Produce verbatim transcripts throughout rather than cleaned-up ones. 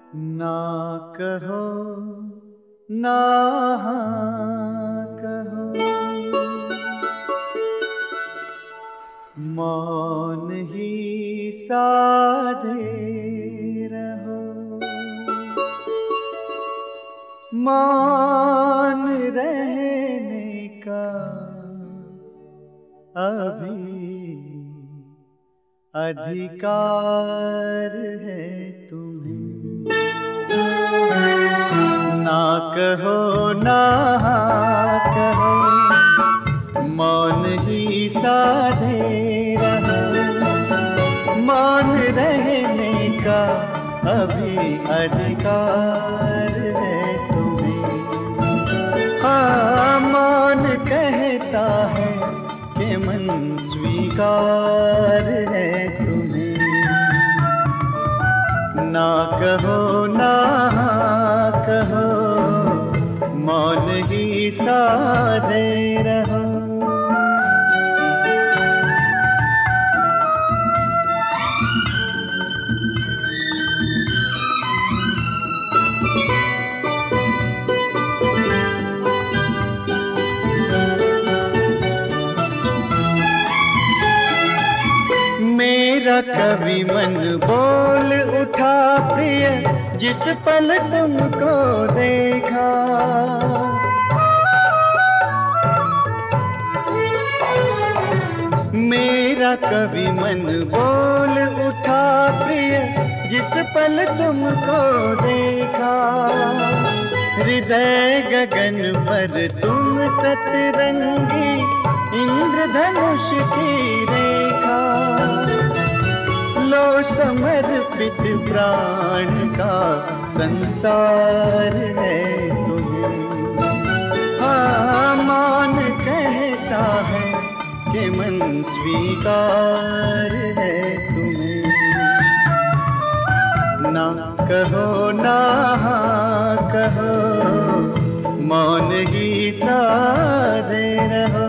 ना कहो ना हाँ कहो, मौन ही साधे रहो। मौन रहने का अभी अधिकार है तुम्हें। ना कहो ना हाँ कहो, मौन ही साधे रहो। मौन रहने का अभी अधिकार है तुम्हें। हाँ, मौन कहता है कि मन स्वीकार है तुम्हें। ना कहो ना हाँ कहो, मौन ही साधे रहो। मेरा कवि मन बोल उठा प्रिय, जिस पल तुमको देखा। मेरा कवि मन बोल उठा प्रिय, जिस पल तुमको देखा। हृदय गगन पर तुम सतरंगी, इंद्रधनुष की रेखा। लो समर्पित प्राण का संसार है तुम्हें। हाँ, मौन कहता है कि मन स्वीकार है तुम्हें। ना कहो ना हाँ कहो, मौन ही साधे रहो।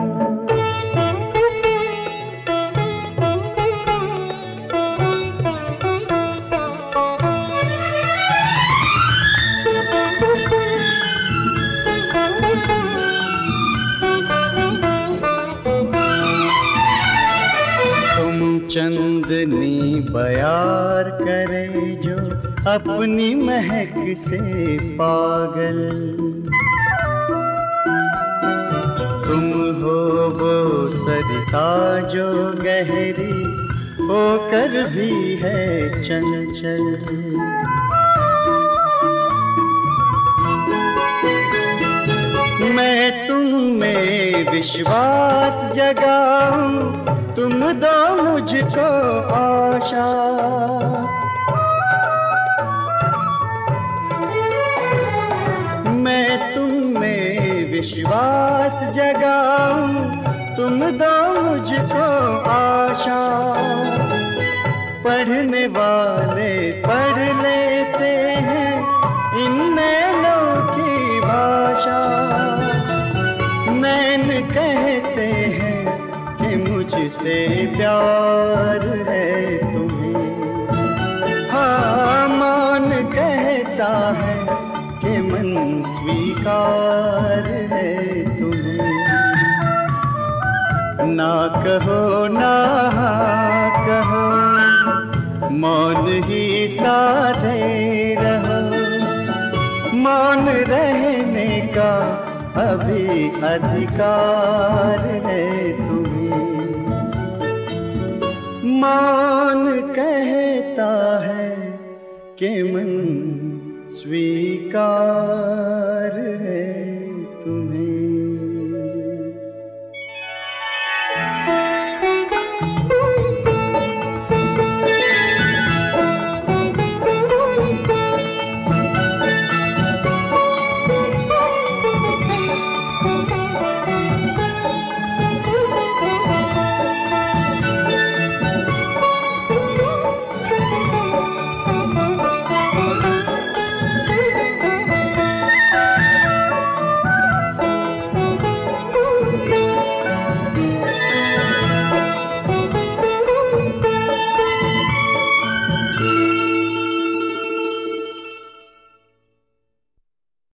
चंदनी बयार करे जो अपनी महक से पागल। तुम हो वो सरिता जो गहरी होकर भी है चंचल। मैं तुम में विश्वास जगाऊं, तुम दो मुझको आशा। मैं तुम में विश्वास जगाऊं, तुम दो मुझको आशा। पढ़ने वाले पढ़ लेते हैं इन नैनों की भाषा। नैन कहते हैं कि मुझसे प्यार है तुम्हें। हाँ, मौन कहता है कि मन स्वीकार है तुम्हें। ना कहो ना हाँ कहो, मौन ही साधे रहो। मौन रहने का अभी अधिकार है तुम्हें। मौन कहता है कि मन स्वीकार है तुम्हें।